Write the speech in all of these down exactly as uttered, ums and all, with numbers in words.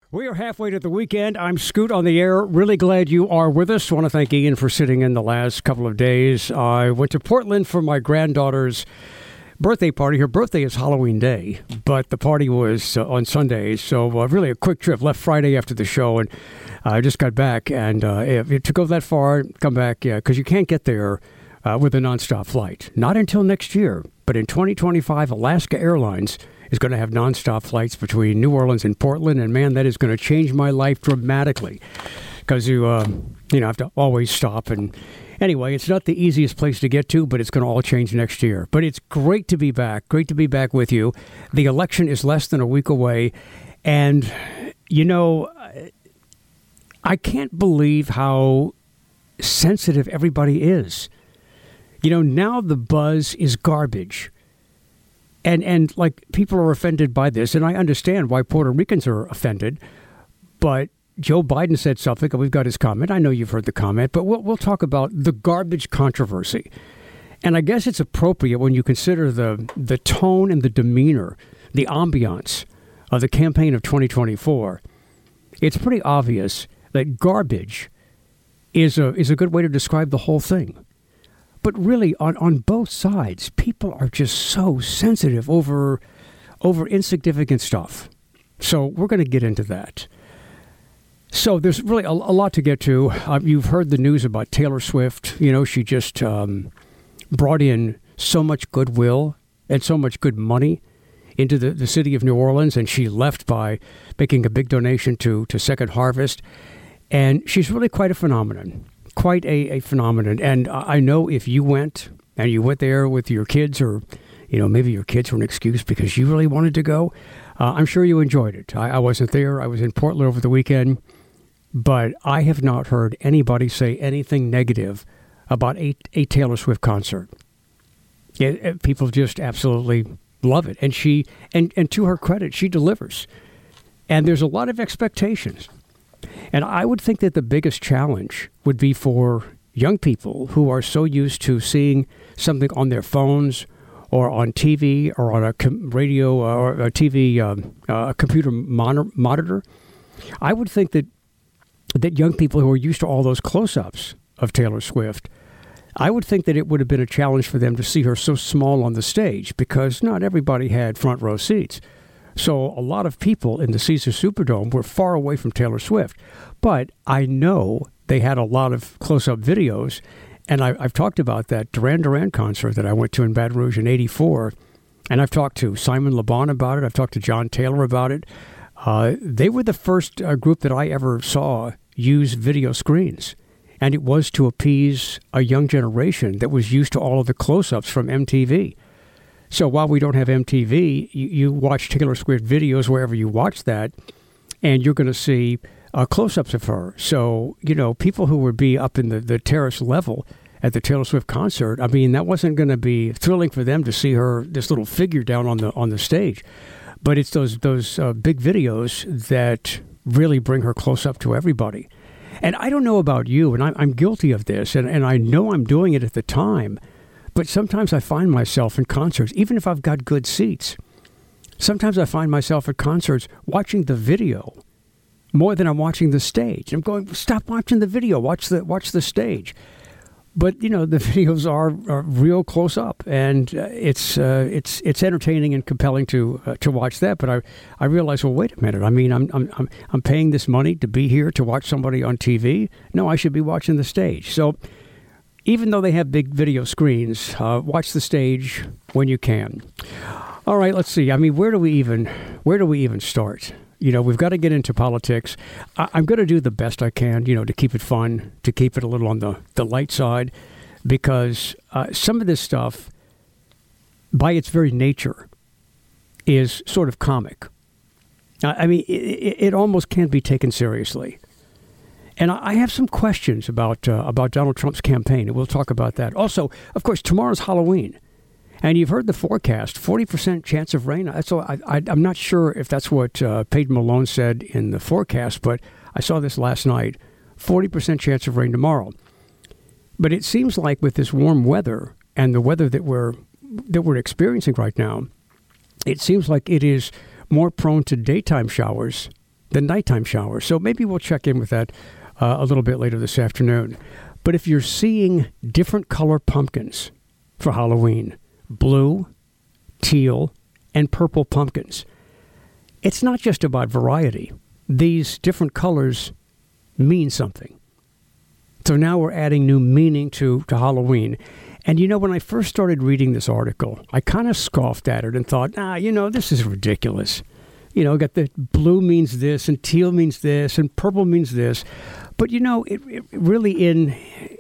We are halfway to the weekend. I'm Scoot on the air. Really glad you are with us. I want to thank Ian for sitting in the last couple of days. I went to Portland for my granddaughter's birthday party. Her birthday is Halloween Day, but the party was uh, on Sunday. So uh, really a quick trip. Left Friday after the show, and I uh, just got back. And uh, to go that far, come back, yeah, because you can't get there uh, with a nonstop flight. Not until next year. But in twenty twenty-five, Alaska Airlines is going to have nonstop flights between New Orleans and Portland, and man, that is going to change my life dramatically because you, uh, you know, have to always stop. And anyway, it's not the easiest place to get to, but it's going to all change next year. But it's great to be back. Great to be back with you. The election is less than a week away, and you know, I can't believe how sensitive everybody is. You know, now the buzz is garbage. And, and like, people are offended by this, and I understand why Puerto Ricans are offended, but Joe Biden said something, and we've got his comment. I know you've heard the comment, but we'll, we'll talk about the garbage controversy. And I guess it's appropriate when you consider the, the tone and the demeanor, the ambiance of the campaign of twenty twenty-four. It's pretty obvious that garbage is a, is a good way to describe the whole thing. But really, on, on both sides, people are just so sensitive over over insignificant stuff. So we're going to get into that. So there's really a, a lot to get to. Uh, you've heard the news about Taylor Swift. You know, she just um, brought in so much goodwill and so much good money into the, the city of New Orleans, and she left by making a big donation to, to Second Harvest. And she's really quite a phenomenon. Quite a, a phenomenon. And I know if you went and you went there with your kids, or, you know, maybe your kids were an excuse because you really wanted to go, uh, I'm sure you enjoyed it. I, I wasn't there. I was in Portland over the weekend, but I have not heard anybody say anything negative about a, a Taylor Swift concert. It, it, people just absolutely love it. And she, and, and to her credit, she delivers. And there's a lot of expectations. And I would think that the biggest challenge would be for young people who are so used to seeing something on their phones or on T V or on a com- radio or a T V, um, uh, a computer mon- monitor. I would think that that young people who are used to all those close-ups of Taylor Swift, I would think that it would have been a challenge for them to see her so small on the stage because not everybody had front row seats. So a lot of people in the Caesars Superdome were far away from Taylor Swift. But I know they had a lot of close-up videos, and I, I've talked about that Duran Duran concert that I went to in Baton Rouge in eighty-four, and I've talked to Simon Le Bon about it. I've talked to John Taylor about it. Uh, they were the first uh, group that I ever saw use video screens, and it was to appease a young generation that was used to all of the close-ups from M T V. So while we don't have M T V, you, you watch Taylor Swift videos wherever you watch that, and you're going to see uh, close-ups of her. So, you know, people who would be up in the, the terrace level at the Taylor Swift concert, I mean, that wasn't going to be thrilling for them to see her, this little figure down on the on the stage. But it's those, those uh, big videos that really bring her close up to everybody. And I don't know about you, and I'm, I'm guilty of this, and, and I know I'm doing it at the time, but sometimes I find myself in concerts, even if I've got good seats, sometimes I find myself at concerts watching the video more than I'm watching the stage. I'm going, stop watching the video, watch the watch the stage. But, you know, the videos are, are real close up, and uh, it's uh, it's it's entertaining and compelling to uh, to watch that. But I I realize, well, wait a minute. I mean, I'm I'm I'm I'm paying this money to be here to watch somebody on T V. No, I should be watching the stage. So even though they have big video screens, uh, watch the stage when you can. All right, let's see. I mean, where do we even where do we even start? You know, we've got to get into politics. I, I'm going to do the best I can, you know, to keep it fun, to keep it a little on the, the light side, because uh, some of this stuff, by its very nature, is sort of comic. I, I mean, it, it almost can't be taken seriously. And I have some questions about uh, about Donald Trump's campaign, and we'll talk about that. Also, of course, tomorrow's Halloween. And you've heard the forecast, forty percent chance of rain. So I, I, I'm not sure if that's what uh, Peyton Malone said in the forecast, but I saw this last night, forty percent chance of rain tomorrow. But it seems like with this warm weather and the weather that we're that we're experiencing right now, it seems like it is more prone to daytime showers the nighttime showers. So maybe we'll check in with that uh, a little bit later this afternoon. But if you're seeing different color pumpkins for Halloween, blue, teal, and purple pumpkins, it's not just about variety. These different colors mean something. So now we're adding new meaning to, to Halloween. And, you know, when I first started reading this article, I kind of scoffed at it and thought, ah, you know, this is ridiculous. You know, got the blue means this and teal means this and purple means this. But, you know, it, it really in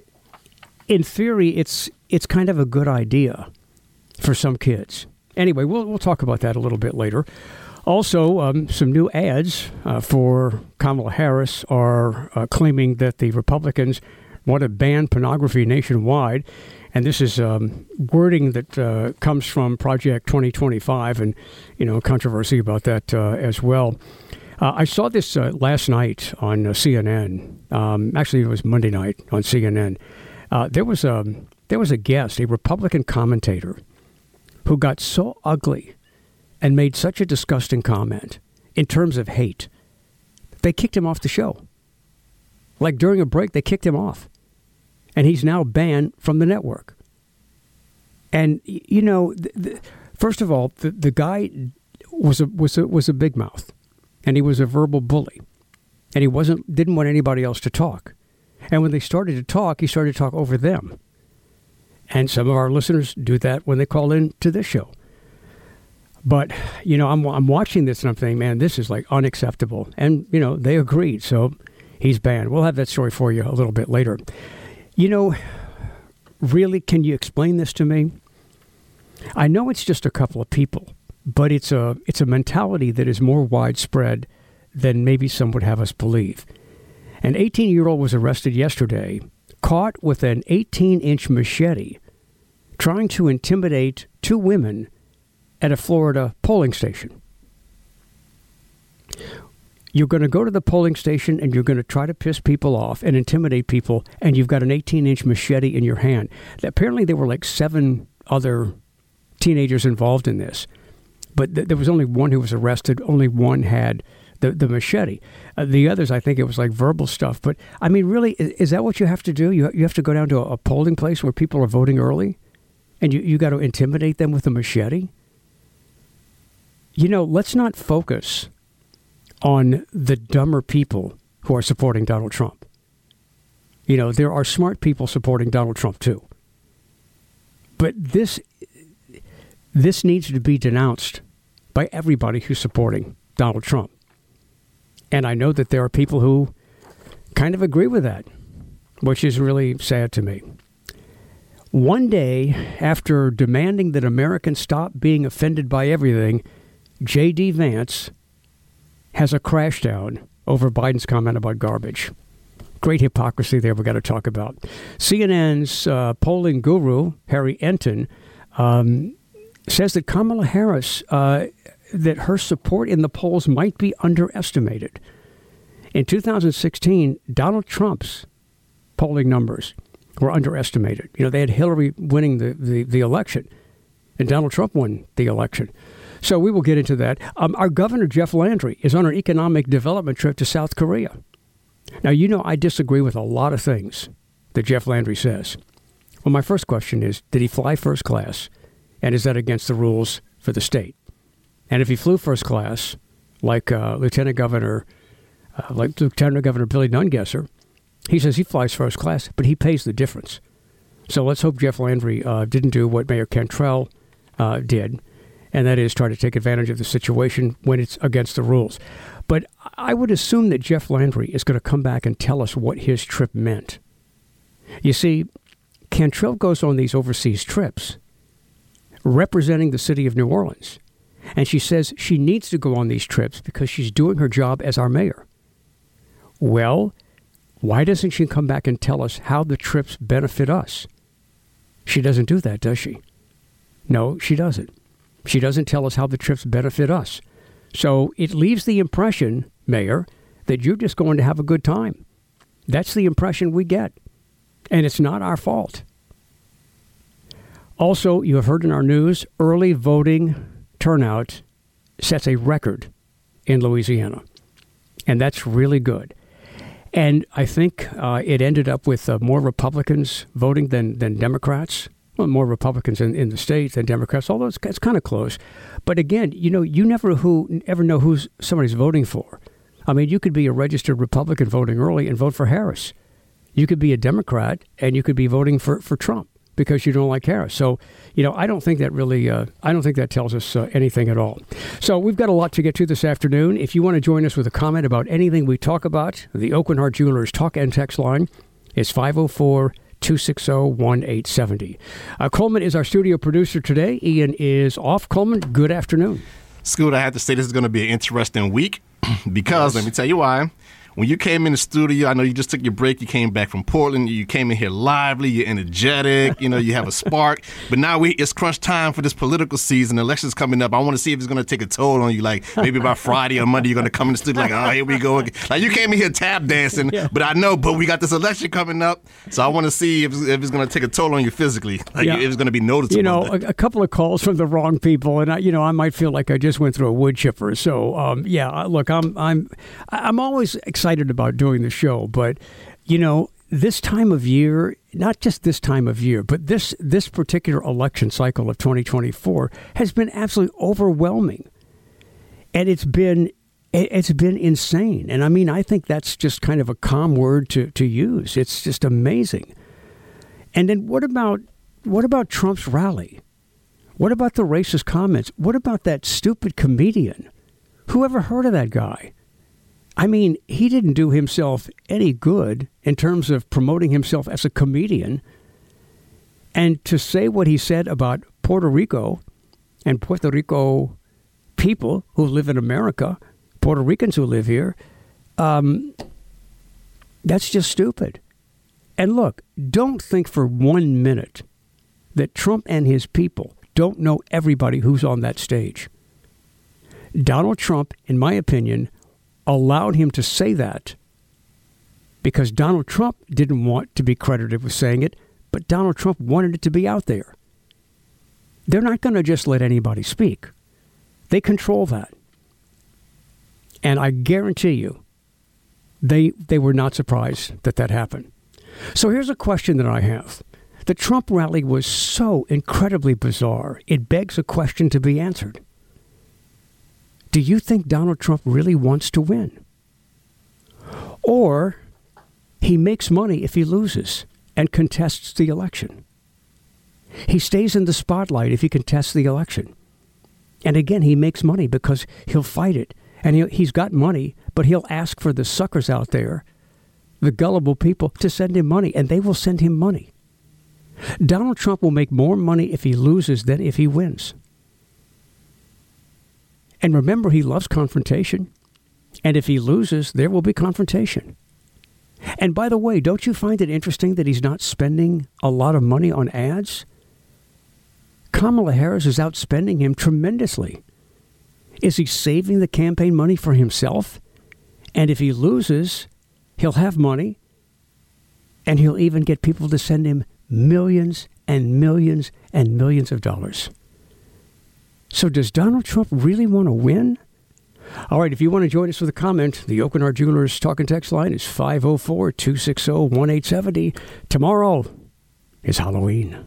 in theory, it's it's kind of a good idea for some kids. Anyway, we'll we'll talk about that a little bit later. Also, um, some new ads uh, for Kamala Harris are uh, claiming that the Republicans want to ban pornography nationwide. And this is um, wording that uh, comes from Project twenty twenty-five, and, you know, controversy about that uh, as well. Uh, I saw this uh, last night on uh, C N N. Um, actually, it was Monday night on C N N. Uh, there was a there was a guest, a Republican commentator, who got so ugly and made such a disgusting comment in terms of hate. They kicked him off the show. Like during a break, they kicked him off. And he's now banned from the network. And, you know, the, the, first of all, the, the guy was a, was a, was a big mouth. And he was a verbal bully. And he wasn't didn't want anybody else to talk. And when they started to talk, he started to talk over them. And some of our listeners do that when they call in to this show. But, you know, I'm I'm watching this and I'm thinking, man, this is like unacceptable. And, you know, they agreed. So he's banned. We'll have that story for you a little bit later. You know, really, can you explain this to me? I know it's just a couple of people, but it's a it's a mentality that is more widespread than maybe some would have us believe. An eighteen-year-old was arrested yesterday, caught with an eighteen-inch machete, trying to intimidate two women at a Florida polling station. You're going to go to the polling station and you're going to try to piss people off and intimidate people, and you've got an eighteen-inch machete in your hand. Apparently, there were like seven other teenagers involved in this, but th- there was only one who was arrested. Only one had the, the machete. Uh, the others, I think it was like verbal stuff. But, I mean, really, is, is that what you have to do? You, you have to go down to a, a polling place where people are voting early, and you, you got to intimidate them with a machete? You know, let's not focus on the dumber people who are supporting Donald Trump. You know, there are smart people supporting Donald Trump too. But this this needs to be denounced by everybody who's supporting Donald Trump. And I know that there are people who kind of agree with that, which is really sad to me. One day after demanding that Americans stop being offended by everything, J D. Vance has a crash down over Biden's comment about garbage. Great hypocrisy there we've got to talk about. C N N's uh, polling guru, Harry Enton, um, says that Kamala Harris, uh, that her support in the polls might be underestimated. In two thousand sixteen, Donald Trump's polling numbers were underestimated. You know, they had Hillary winning the, the, the election, and Donald Trump won the election. So we will get into that. Um, our governor, Jeff Landry, is on an economic development trip to South Korea. Now, you know, I disagree with a lot of things that Jeff Landry says. Well, my first question is, did he fly first class? And is that against the rules for the state? And if he flew first class, like uh, Lieutenant Governor, uh, like Lieutenant Governor Billy Nungesser, he says he flies first class, but he pays the difference. So let's hope Jeff Landry uh, didn't do what Mayor Cantrell uh, did, and that is try to take advantage of the situation when it's against the rules. But I would assume that Jeff Landry is going to come back and tell us what his trip meant. You see, Cantrell goes on these overseas trips representing the city of New Orleans. And she says she needs to go on these trips because she's doing her job as our mayor. Well, why doesn't she come back and tell us how the trips benefit us? She doesn't do that, does she? No, she doesn't. She doesn't tell us how the trips benefit us. So it leaves the impression, Mayor, that you're just going to have a good time. That's the impression we get. And it's not our fault. Also, you have heard in our news, early voting turnout sets a record in Louisiana. And that's really good. And I think uh, it ended up with uh, more Republicans voting than, than Democrats. Well, more Republicans in, in the state than Democrats, although it's, it's kind of close. But again, you know, you never who ever know who somebody's voting for. I mean, you could be a registered Republican voting early and vote for Harris. You could be a Democrat and you could be voting for, for Trump because you don't like Harris. So, you know, I don't think that really, uh, I don't think that tells us uh, anything at all. So we've got a lot to get to this afternoon. If you want to join us with a comment about anything we talk about, the Aucoin Hart Jewelers talk and text line is five oh four, two six zero, one eight seven zero. Uh, Coleman is our studio producer today. Ian is off. Coleman, good afternoon. Scoot, I have to say this is going to be an interesting week because, yes. Let me tell you why. When you came in the studio, I know you just took your break. You came back from Portland. You came in here lively. You're energetic. You know, you have a spark. But now we it's crunch time for this political season. The election's coming up. I want to see if it's going to take a toll on you. Like maybe by Friday or Monday, you're going to come in the studio like, oh, here we go again. Like you came in here tap dancing. Yeah. But I know, but we got this election coming up. So I want to see if, if it's going to take a toll on you physically. Like yeah. if it's going to be noticeable. You know, a, a couple of calls from the wrong people. And, I, you know, I might feel like I just went through a wood chipper. So, um, yeah, look, I'm, I'm, I'm always excited about doing the show, but you know, this time of year, not just this time of year, but this this particular election cycle of twenty twenty-four has been absolutely overwhelming, and it's been it's been insane. And I mean, I think that's just kind of a calm word to to use. It's just amazing. And then what about what about Trump's rally? What about the racist comments? What about that stupid comedian? Who ever heard of that guy? I mean, he didn't do himself any good in terms of promoting himself as a comedian. And to say what he said about Puerto Rico and Puerto Rico people who live in America, Puerto Ricans who live here, um, that's just stupid. And look, don't think for one minute that Trump and his people don't know everybody who's on that stage. Donald Trump, in my opinion, allowed him to say that because Donald Trump didn't want to be credited with saying it, but Donald Trump wanted it to be out there. They're not going to just let anybody speak. They control that. And I guarantee you, they they were not surprised that that happened. So here's a question that I have. The Trump rally was so incredibly bizarre, it begs a question to be answered. Do you think Donald Trump really wants to win? Or he makes money if he loses and contests the election. He stays in the spotlight if he contests the election. And again, he makes money because he'll fight it. And he'll, he's got money, but he'll ask for the suckers out there, the gullible people, to send him money, and they will send him money. Donald Trump will make more money if he loses than if he wins. And remember, he loves confrontation. And if he loses, there will be confrontation. And by the way, don't you find it interesting that he's not spending a lot of money on ads? Kamala Harris is outspending him tremendously. Is he saving the campaign money for himself? And if he loses, he'll have money. And he'll even get people to send him millions and millions and millions of dollars. So does Donald Trump really want to win? All right, if you want to join us with a comment, the Aucoin Hart Jewelers talk and text line is five oh four, two six zero, one eight seven zero. Tomorrow is Halloween.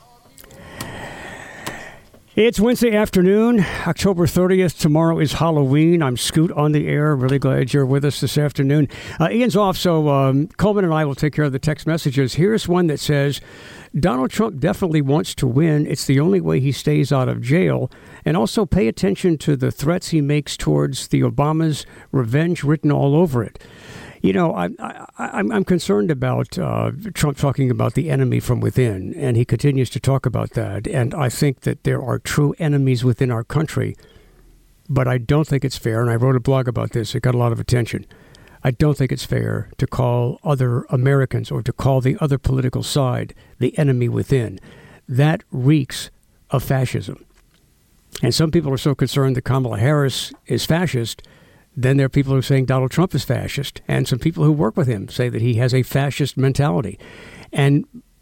It's Wednesday afternoon, October thirtieth. Tomorrow is Halloween. I'm Scoot on the air. Really glad you're with us this afternoon. Uh, Ian's off, so um, Coleman and I will take care of the text messages. Here's one that says, Donald Trump definitely wants to win. It's the only way he stays out of jail. And also pay attention to the threats he makes towards the Obamas, revenge written all over it. You know, I, I, I'm, I'm concerned about uh, Trump talking about the enemy from within, and he continues to talk about that. And I think that there are true enemies within our country, but I don't think it's fair. And I wrote a blog about this. It got a lot of attention. I don't think it's fair to call other Americans or to call the other political side the enemy within. That reeks of fascism. And some people are so concerned that Kamala Harris is fascist. Then there are people who are saying Donald Trump is fascist. And some people who work with him say that he has a fascist mentality. And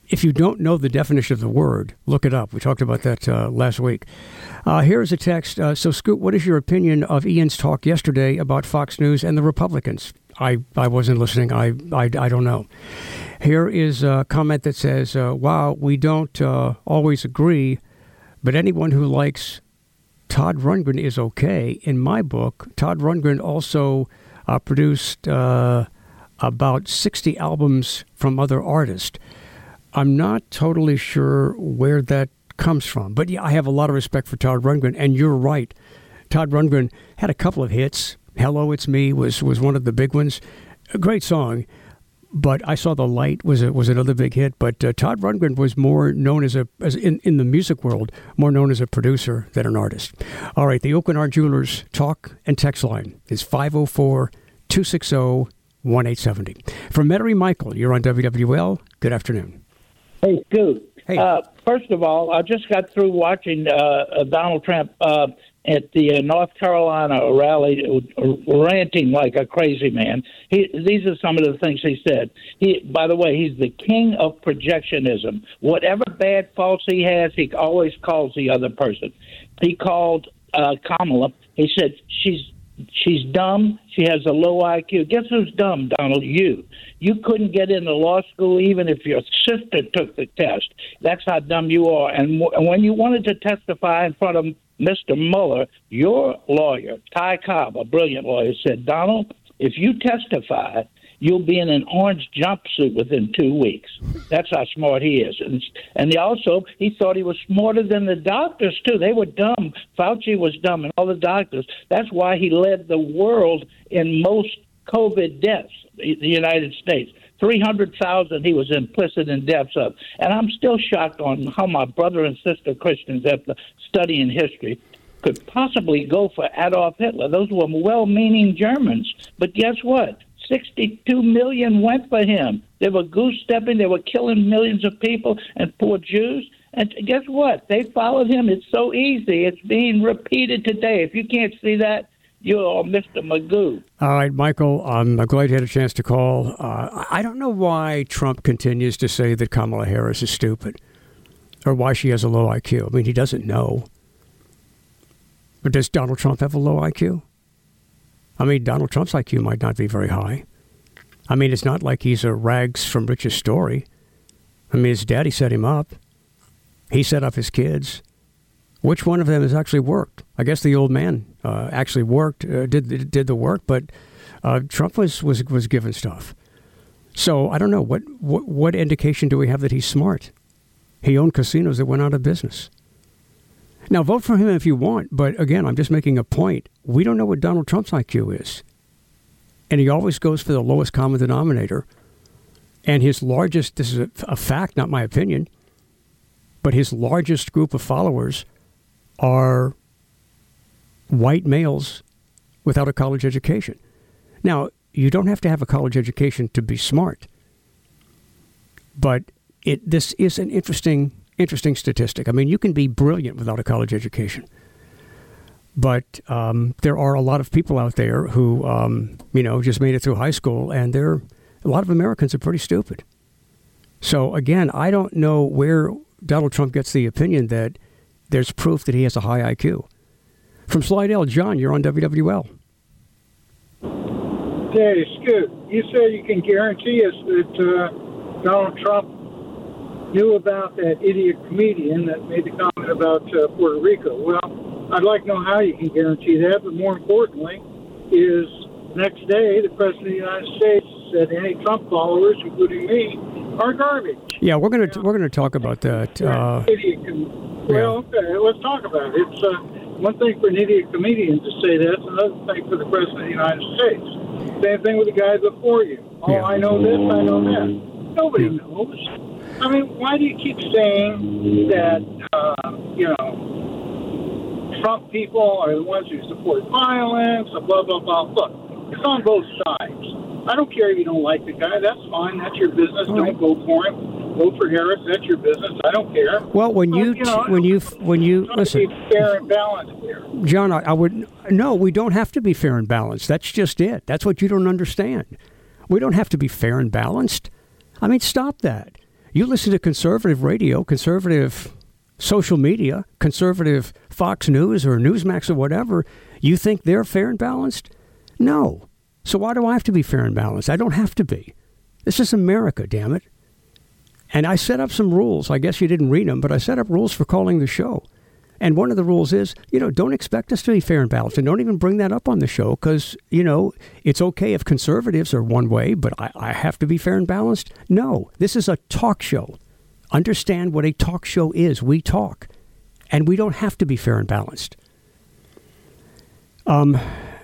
if you don't know the definition of the word, look it up. We talked about that uh, last week. Uh, here's a text. Uh, so, Scoot, what is your opinion of Ian's talk yesterday about Fox News and the Republicans? I, I wasn't listening. I, I, I don't know. Here is a comment that says, uh, wow, we don't uh, always agree, but anyone who likes Todd Rundgren is okay. In my book, Todd Rundgren also uh, produced uh, about sixty albums from other artists. I'm not totally sure where that comes from, but yeah, I have a lot of respect for Todd Rundgren, and you're right. Todd Rundgren had a couple of hits. Hello, It's Me was, was one of the big ones. A great song, but I Saw the Light was a, was another big hit. But uh, Todd Rundgren was more known as a as in, in the music world, more known as a producer than an artist. All right, the Oakenard Jewelers talk and text line is five oh four, two six zero, one eight seven zero. From Metairie Michael, you're on W W L. Good afternoon. Hey, Scoot. Hey. Uh, first of all, I just got through watching uh, Donald Trump uh, at the uh, North Carolina rally, uh, ranting like a crazy man. He, these are some of the things he said. He, by the way, he's the king of projectionism. Whatever bad faults he has, he always calls the other person. He called uh, Kamala. He said she's she's dumb. She has a low I Q. Guess who's dumb, Donald? You. You couldn't get into law school even if your sister took the test. That's how dumb you are. And w- when you wanted to testify in front of Mister Mueller, your lawyer, Ty Cobb, a brilliant lawyer, said, Donald, if you testify, you'll be in an orange jumpsuit within two weeks. That's how smart he is. And, and he also, he thought he was smarter than the doctors, too. They were dumb. Fauci was dumb and all the doctors. That's why he led the world in most COVID deaths, the United States. three hundred thousand he was implicit in deaths of. And I'm still shocked on how my brother and sister Christians, after studying history, could possibly go for Adolf Hitler. Those were well-meaning Germans. But guess what? sixty-two million went for him. They were goose-stepping. They were killing millions of people and poor Jews. And guess what? They followed him. It's so easy. It's being repeated today. If you can't see that, you're Mister Magoo. All right, Michael, I'm glad you had a chance to call. Uh, I don't know why Trump continues to say that Kamala Harris is stupid or why she has a low I Q. I mean, he doesn't know. But does Donald Trump have a low I Q? I mean, Donald Trump's I Q might not be very high. I mean, it's not like he's a rags from riches story. I mean, his daddy set him up. He set up his kids. Which one of them has actually worked? I guess the old man uh, actually worked, uh, did did the work, but uh, Trump was, was was given stuff. So I don't know what, what what indication do we have that he's smart? He owned casinos that went out of business. Now vote for him if you want, but again, I'm just making a point. We don't know what Donald Trump's I Q is, and he always goes for the lowest common denominator. And his largest, this is a, a fact, not my opinion, but his largest group of followers are white males without a college education. Now, you don't have to have a college education to be smart, but it this is an interesting interesting statistic. I mean, you can be brilliant without a college education, but um, there are a lot of people out there who, um, you know, just made it through high school, and they're a lot of Americans are pretty stupid. So again, I don't know where Donald Trump gets the opinion that there's proof that he has a high I Q. From Slidell, John, you're on W W L. Hey, Scoot, you say you can guarantee us that uh, Donald Trump knew about that idiot comedian that made the comment about uh, Puerto Rico. Well, I'd like to know how you can guarantee that, but more importantly is next day the President of the United States said any Trump followers, including me, are garbage. Yeah, we're gonna we're gonna talk about that. Uh, idiot com- well, okay, let's talk about it. It's uh, one thing for an idiot comedian to say that. It's another thing for the President of the United States. Same thing with the guy before you. Oh, yeah. I know this, I know that. Nobody yeah. knows. I mean, why do you keep saying that, uh, you know, Trump people are the ones who support violence, and blah, blah, blah. Look, it's on both sides. I don't care if you don't like the guy. That's fine. That's your business. All don't right. vote for him. Vote for Harris. That's your business. I don't care. Well, when you, but, you know, when you when you listen, be fair and balanced here, John, I, I would no. We don't have to be fair and balanced. That's just it. That's what you don't understand. We don't have to be fair and balanced. I mean, stop that. You listen to conservative radio, conservative social media, conservative Fox News or Newsmax or whatever, you think they're fair and balanced? No. So why do I have to be fair and balanced? I don't have to be. This is America, damn it. And I set up some rules. I guess you didn't read them, but I set up rules for calling the show. And one of the rules is, you know, don't expect us to be fair and balanced. And don't even bring that up on the show because, you know, it's okay if conservatives are one way, but I, I have to be fair and balanced. No, this is a talk show. Understand what a talk show is. We talk. And we don't have to be fair and balanced. Um,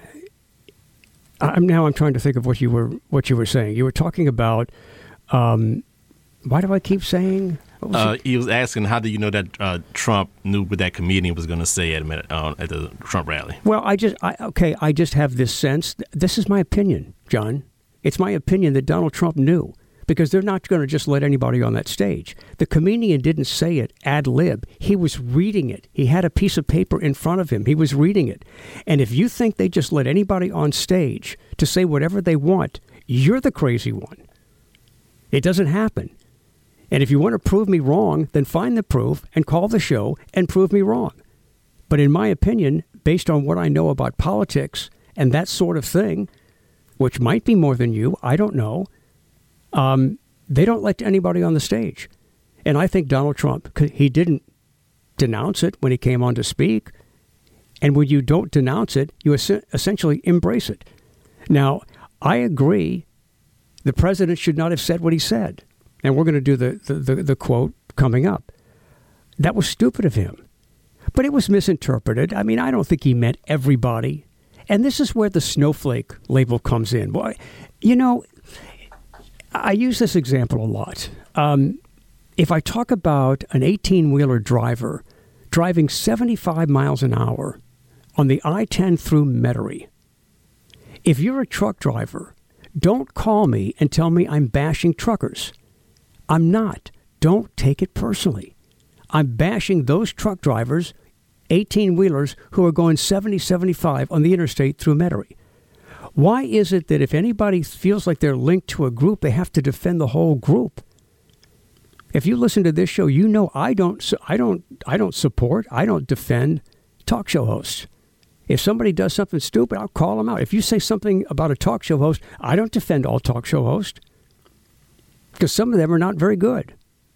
I'm now I'm trying to think of what you were what you were saying. You were talking about um, why do I keep saying? Uh, he was asking, how do you know that uh, Trump knew what that comedian was going to say at, a, uh, at the Trump rally? Well, I just I, okay. I just have this sense. This is my opinion, John. It's my opinion that Donald Trump knew. Because they're not going to just let anybody on that stage. The comedian didn't say it ad lib. He was reading it. He had a piece of paper in front of him. He was reading it. And if you think they just let anybody on stage to say whatever they want, you're the crazy one. It doesn't happen. And if you want to prove me wrong, then find the proof and call the show and prove me wrong. But in my opinion, based on what I know about politics and that sort of thing, which might be more than you, I don't know, Um, they don't let anybody on the stage. And I think Donald Trump, he didn't denounce it when he came on to speak. And when you don't denounce it, you es- essentially embrace it. Now, I agree the president should not have said what he said. And we're going to do the, the, the, the quote coming up. That was stupid of him. But it was misinterpreted. I mean, I don't think he meant everybody. And this is where the snowflake label comes in. Boy, you know, I use this example a lot. Um, if I talk about an eighteen-wheeler driver driving seventy-five miles an hour on the I ten through Metairie, if you're a truck driver, don't call me and tell me I'm bashing truckers. I'm not. Don't take it personally. I'm bashing those truck drivers, eighteen-wheelers, who are going seventy, seventy-five on the interstate through Metairie. Why is it that if anybody feels like they're linked to a group, they have to defend the whole group? If you listen to this show, you know I don't, I don't, I don't support, I don't defend talk show hosts. If somebody does something stupid, I'll call them out. If you say something about a talk show host, I don't defend all talk show hosts because some of them are not very good.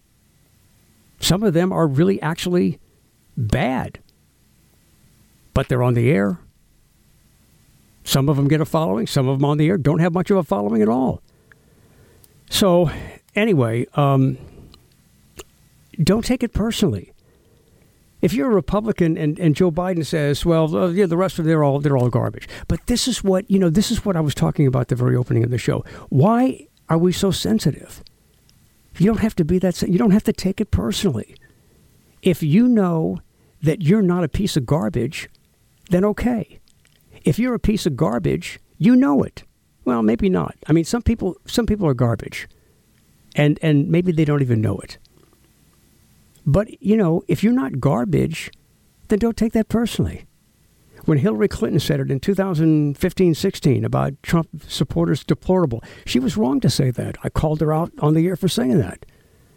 Some of them are really actually bad, but they're on the air. Some of them get a following. Some of them on the air don't have much of a following at all. So anyway, um, don't take it personally. If you're a Republican and, and Joe Biden says, well, uh, yeah, the rest of them, they're all, they're all garbage. But this is what, you know, this is what I was talking about at the very opening of the show. Why are we so sensitive? You don't have to be that, you don't have to take it personally. If you know that you're not a piece of garbage, then okay. If you're a piece of garbage, you know it. Well, maybe not. I mean, some people some people are garbage, and and maybe they don't even know it. But, you know, if you're not garbage, then don't take that personally. When Hillary Clinton said it in two thousand fifteen sixteen about Trump supporters deplorable, she was wrong to say that. I called her out on the air for saying that.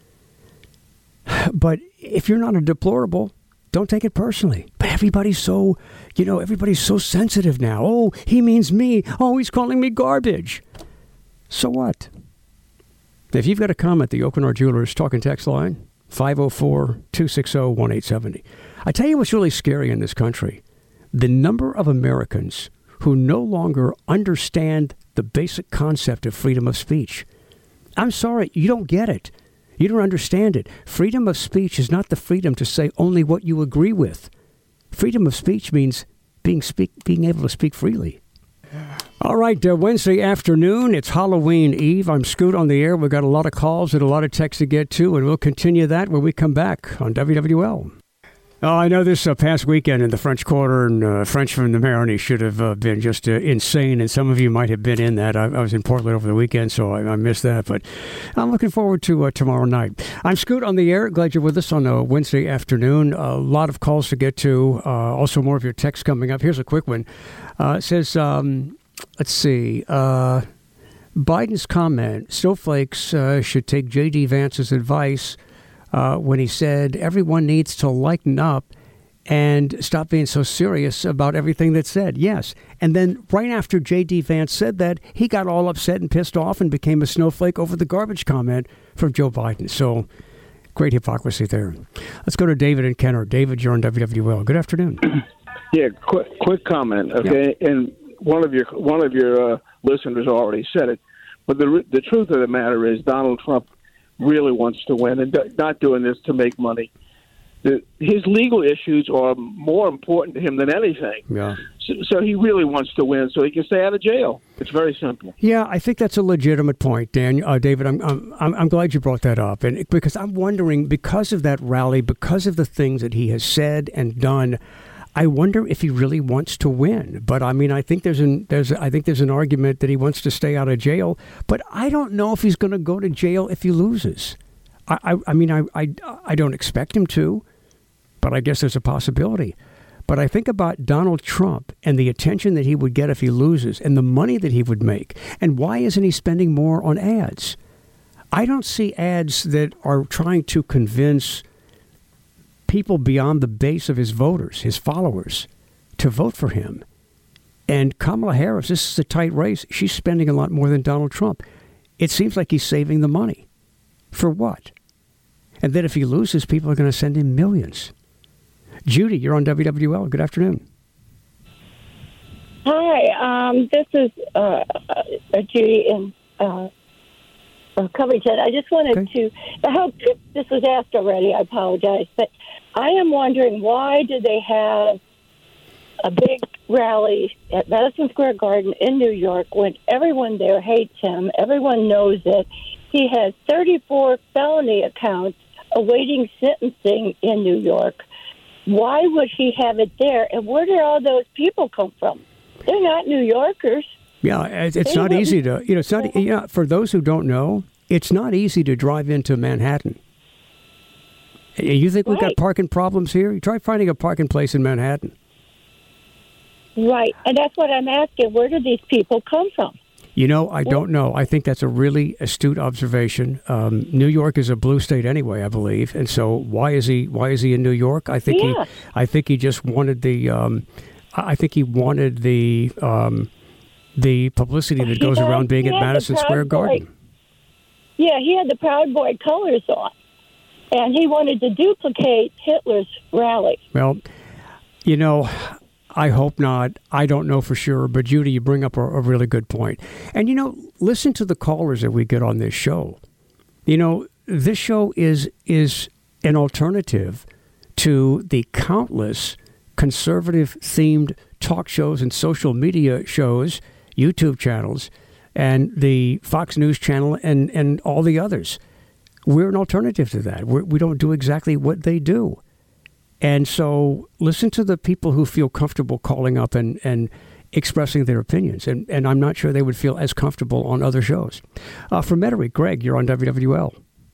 But if you're not a deplorable, don't take it personally. But everybody's so, you know, everybody's so sensitive now. Oh, he means me. Oh, he's calling me garbage. So what? If you've got a comment, the Oakenor Jewelers talk and text line, five oh four, two six oh, one eight seven oh. I tell you what's really scary in this country. The number of Americans who no longer understand the basic concept of freedom of speech. I'm sorry, you don't get it. You don't understand it. Freedom of speech is not the freedom to say only what you agree with. Freedom of speech means being speak, being able to speak freely. All right, uh, Wednesday afternoon, it's Halloween Eve. I'm Scoot on the air. We've got a lot of calls and a lot of texts to get to, and we'll continue that when we come back on W W L. Oh, I know this uh, past weekend in the French Quarter and uh, French from the Marigny should have uh, been just uh, insane, and some of you might have been in that. I, I was in Portland over the weekend, so I, I missed that, but I'm looking forward to uh, tomorrow night. I'm Scoot on the air. Glad you're with us on a Wednesday afternoon. A lot of calls to get to. Uh, also, more of your texts coming up. Here's a quick one. Uh, it says, um, let's see. Uh, Biden's comment, snowflakes uh, should take J D. Vance's advice uh, when he said everyone needs to lighten up and stop being so serious about everything that's said. Yes. And then right after J D. Vance said that, he got all upset and pissed off and became a snowflake over the garbage comment from Joe Biden. So great hypocrisy there. Let's go to David and Kenner. David, you're on W W L. Good afternoon. Yeah, quick quick comment. Okay, yeah. And one of your one of your uh, listeners already said it, but the the truth of the matter is Donald Trump really wants to win and not doing this to make money. The, his legal issues are more important to him than anything. Yeah. So, so he really wants to win so he can stay out of jail. It's very simple. Yeah, I think that's a legitimate point, Dan. Uh, David, I'm, I'm I'm glad you brought that up, and because I'm wondering, because of that rally, because of the things that he has said and done, I wonder if he really wants to win. But I mean, I think there's an there's I think there's an argument that he wants to stay out of jail. But I don't know if he's going to go to jail if he loses. I I, I mean, I, I I don't expect him to, but I guess there's a possibility. But I think about Donald Trump and the attention that he would get if he loses, and the money that he would make, and why isn't he spending more on ads? I don't see ads that are trying to convince people beyond the base of his voters, his followers, to vote for him. And Kamala Harris, this is a tight race. She's spending a lot more than Donald Trump. It seems like he's saving the money. For what? And then if he loses, people are going to send him millions. Judy, you're on W W L. Good afternoon. Hi, um, this is uh, uh, Judy in uh, Covington. I just wanted okay. to, I hope this was asked already, I apologize, but I am wondering, why do they have a big rally at Madison Square Garden in New York when everyone there hates him? Everyone knows it. He has thirty-four felony accounts awaiting sentencing in New York. Why would he have it there? And where did all those people come from? They're not New Yorkers. Yeah, it's, it's not easy to, you know, it's not, you know, for those who don't know, it's not easy to drive into Manhattan. You think we've right. got parking problems here? You try finding a parking place in Manhattan. Right, and that's what I'm asking. Where do these people come from? You know, I don't know. I think that's a really astute observation. Um, New York is a blue state anyway, I believe, and so why is he? Why is he in New York? I think yeah. he. I think he just wanted the. Um, I think he wanted the um, the publicity that goes had, around being at Madison Square Garden. Boy. Yeah, he had the Proud Boy colors on, and he wanted to duplicate Hitler's rally. Well, you know, I hope not. I don't know for sure. But, Judy, you bring up a, a really good point. And, you know, listen to the callers that we get on this show. You know, this show is is an alternative to the countless conservative-themed talk shows and social media shows, YouTube channels, and the Fox News channel and, and all the others. We're an alternative to that. We're, we don't do exactly what they do. And so listen to the people who feel comfortable calling up and, and expressing their opinions. And, and I'm not sure they would feel as comfortable on other shows. Uh, from Metairie, Greg, you're on W W L.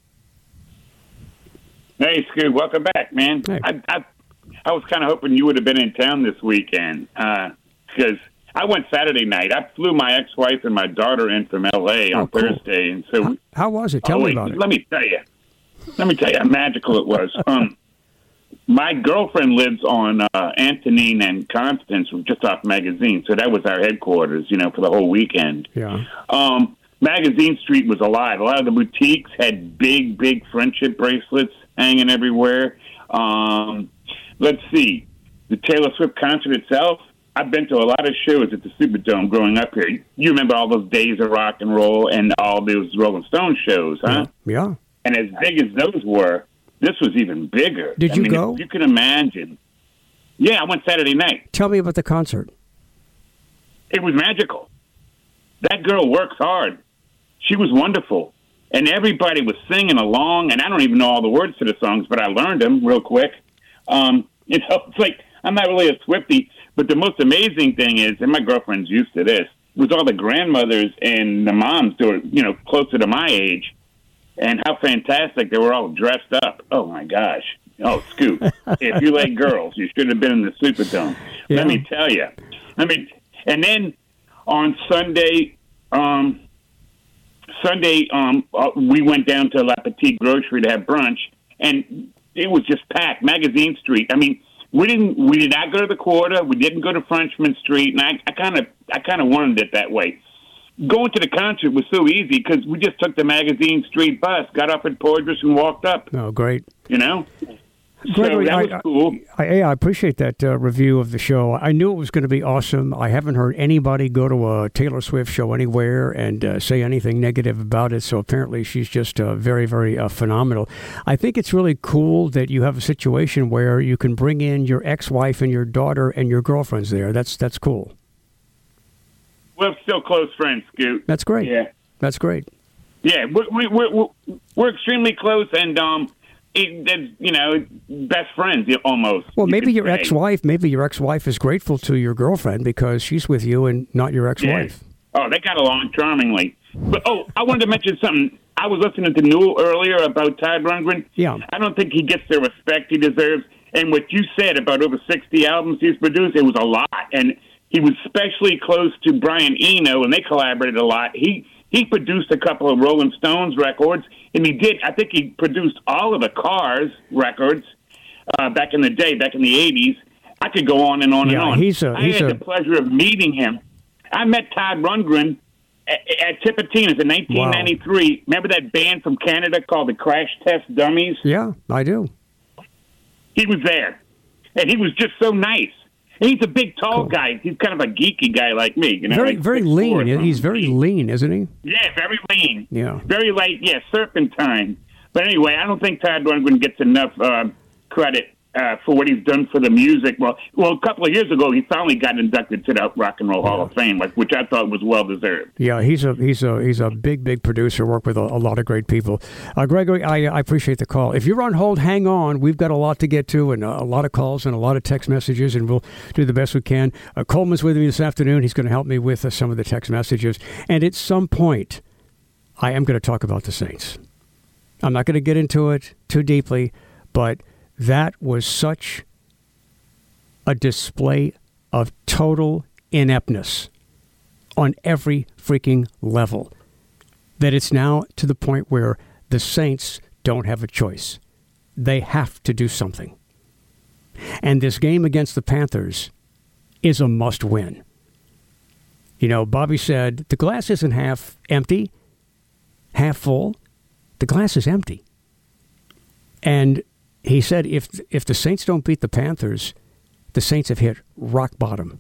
Hey, Scoot, welcome back, man. Hey. I, I I was kind of hoping you would have been in town this weekend because uh, I went Saturday night. I flew my ex-wife and my daughter in from L A on oh, cool. Thursday. And so, how, how was it? Tell oh, me wait, about it. Let me tell you. Let me tell you how magical it was. Um, my girlfriend lives on uh, Antonine and Constance, just off Magazine. So that was our headquarters, you know, for the whole weekend. Yeah. Um, Magazine Street was alive. A lot of the boutiques had big, big friendship bracelets hanging everywhere. Um, let's see. The Taylor Swift concert itself, I've been to a lot of shows at the Superdome growing up here. You remember all those Days of Rock and Roll and all those Rolling Stones shows, huh? Yeah. yeah. And as big as those were, this was even bigger. Did I you mean, go? You can imagine. Yeah, I went Saturday night. Tell me about the concert. It was magical. That girl works hard. She was wonderful. And everybody was singing along, and I don't even know all the words to the songs, but I learned them real quick. Um, you know, it's like, I'm not really a Swiftie, but the most amazing thing is, and my girlfriend's used to this, was all the grandmothers and the moms who were, you know, closer to my age, and how fantastic they were all dressed up. Oh, my gosh. Oh, Scoop, if you like girls, you should have been in the Superdome. Yeah. Let me tell you. I mean, and then on Sunday, um, Sunday, um, uh, we went down to La Petite Grocery to have brunch, and it was just packed. Magazine Street. I mean, we didn't we did not go to the Quarter. We didn't go to Frenchman Street, and I kind of I kind of wanted it that way. Going to the concert was so easy because we just took the Magazine Street bus, got up at Poydras, and walked up. Oh, great! You know. Gregory, so that was I, cool. I, I, I appreciate that uh, review of the show. I knew it was going to be awesome. I haven't heard anybody go to a Taylor Swift show anywhere and uh, say anything negative about it, so apparently she's just uh, very, very uh, phenomenal. I think it's really cool that you have a situation where you can bring in your ex-wife and your daughter and your girlfriends there. That's that's cool. We're still close friends, Scoot. That's great. Yeah. That's great. Yeah, we're, we're, we're, we're extremely close, and... um. It, it's, you know, best friends almost. Well, you maybe your say. ex-wife, maybe your ex-wife is grateful to your girlfriend because she's with you and not your ex-wife. Yeah. Oh, they got along charmingly. But oh, I wanted to mention something. I was listening to Newell earlier about Todd Rundgren. Yeah, I don't think he gets the respect he deserves. And what you said about over sixty albums he's produced, it was a lot. And he was especially close to Brian Eno, and they collaborated a lot. He he produced a couple of Rolling Stones records. And he did, I think he produced all of the Cars records uh, back in the day, back in the eighties. I could go on and on yeah, and on. He's a, he's I had a... the pleasure of meeting him. I met Todd Rundgren at, at Tipitina's in nineteen ninety-three. Wow. Remember that band from Canada called the Crash Test Dummies? Yeah, I do. He was there. And he was just so nice. And he's a big, tall cool. guy. He's kind of a geeky guy like me. You know, very, like very lean. He's very lean, isn't he? Yeah, very lean. Yeah. Very light, yeah, serpentine. But anyway, I don't think Todd Rundgren gets enough uh, credit uh, for what he's done for the music. Well, well, a couple of years ago, he finally got inducted to the Rock and Roll Hall yeah. of Fame, which I thought was well deserved. Yeah, he's a he's a he's a big big producer. Worked with a, a lot of great people. Uh, Gregory, I, I appreciate the call. If you're on hold, hang on. We've got a lot to get to, and a, a lot of calls and a lot of text messages, and we'll do the best we can. Uh, Coleman's with me this afternoon. He's going to help me with uh, some of the text messages, and at some point, I am going to talk about the Saints. I'm not going to get into it too deeply, but that was such a display of total ineptness on every freaking level that it's now to the point where the Saints don't have a choice. They have to do something. And this game against the Panthers is a must-win. You know, Bobby said, the glass isn't half empty, half full. The glass is empty. And he said if if the Saints don't beat the Panthers, the Saints have hit rock bottom.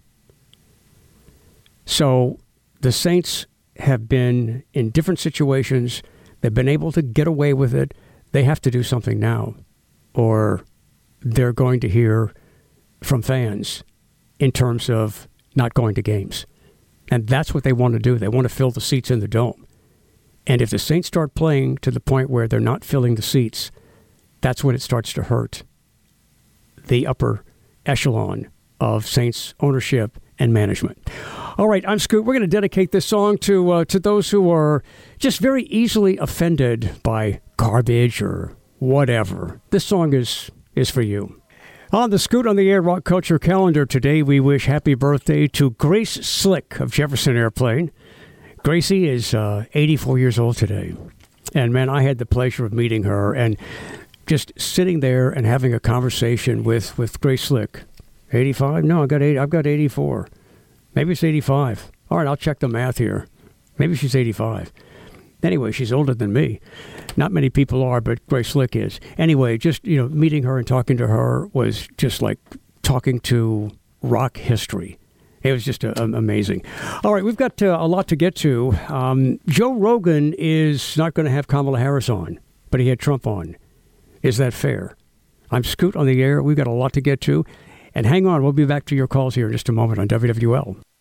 So the Saints have been in different situations. They've been able to get away with it. They have to do something now, or they're going to hear from fans in terms of not going to games. And that's what they want to do. They want to fill the seats in the dome. And if the Saints start playing to the point where they're not filling the seats, that's when it starts to hurt the upper echelon of Saints ownership and management. All right, I'm Scoot. We're going to dedicate this song to uh, to those who are just very easily offended by garbage or whatever. This song is is for you. On the Scoot on the Air Rock Culture calendar today, we wish happy birthday to Grace Slick of Jefferson Airplane. Gracie is uh, eighty-four years old today. And, man, I had the pleasure of meeting her and just sitting there and having a conversation with, with Grace Slick. eighty-five? No, I got eighty, I've got eighty-four. Maybe it's eighty-five. All right, I'll check the math here. Maybe she's eighty-five. Anyway, she's older than me. Not many people are, but Grace Slick is. Anyway, just, you know, meeting her and talking to her was just like talking to rock history. It was just uh, amazing. All right, we've got uh, a lot to get to. Um, Joe Rogan is not going to have Kamala Harris on, but he had Trump on. Is that fair? I'm Scoot on the Air. We've got a lot to get to. And hang on, we'll be back to your calls here in just a moment on W W L.